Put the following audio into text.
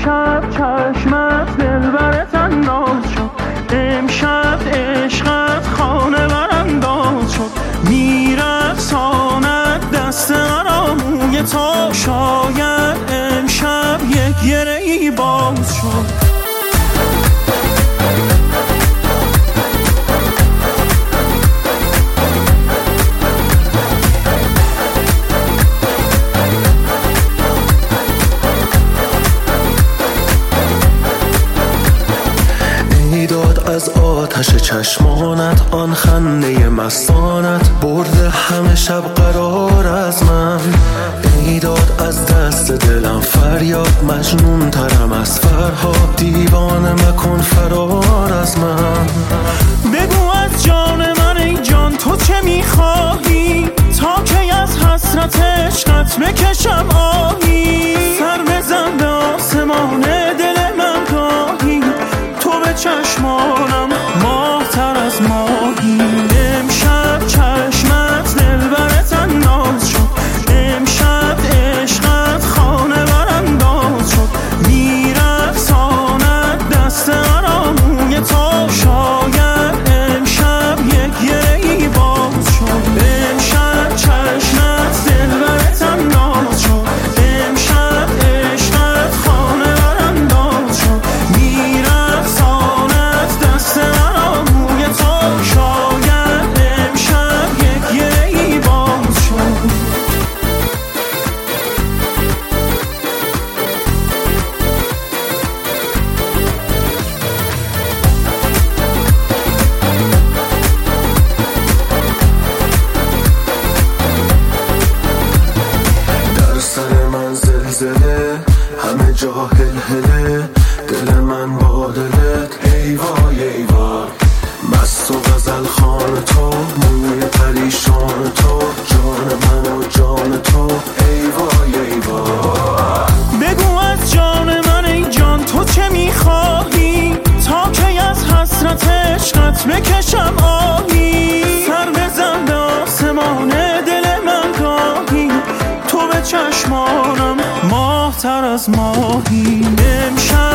امشب چشمت دلبرت انداز شد، امشب عشقت خانه برانداز شد، میرقصاند دست مرا موی تو، شاید امشب یک گره‌ای باز شد. از آتش چشمانت آن خنده مستانت برده همه شب قرار از من. ای داد از دست دلم فریاد، مجنون ترم از فرهاد، دیوانه مکن فرار از من. بگو از جان من ای جان تو چه میخواهی، تا کی از حسرت عشقت بکشم آهی. سر بزن به آسمان دل من گاهی، تو به چشمانم ماه تر از ماهی. امشب چشمت دلبرت انداز شد، امشب عشقت خانه برانداز شد، میرقصاند دست مرا موی تو، شاید امشب یک گره‌ای باز شد. امشب چشمت دلبرت انداز شد، امشب عشقت خانه برانداز شد، میرقصاند دست مرا موی تو، شاید امشب یک گره‌ای باز شد. در سر من زلزله، همه جا هلهله، دل من با دلت ای وای ای وای. مست و غزل خوان تو، موی پریشان تو، جان من و جان تو ای وای ای وای. بگو از جان من ای جان تو چه میخواهی، تا کی از حسرت عشقت بکشم آهی. سر بزن به آسمان دل من گاهی، تو به چشمانم ماه تر از ماهی. امشب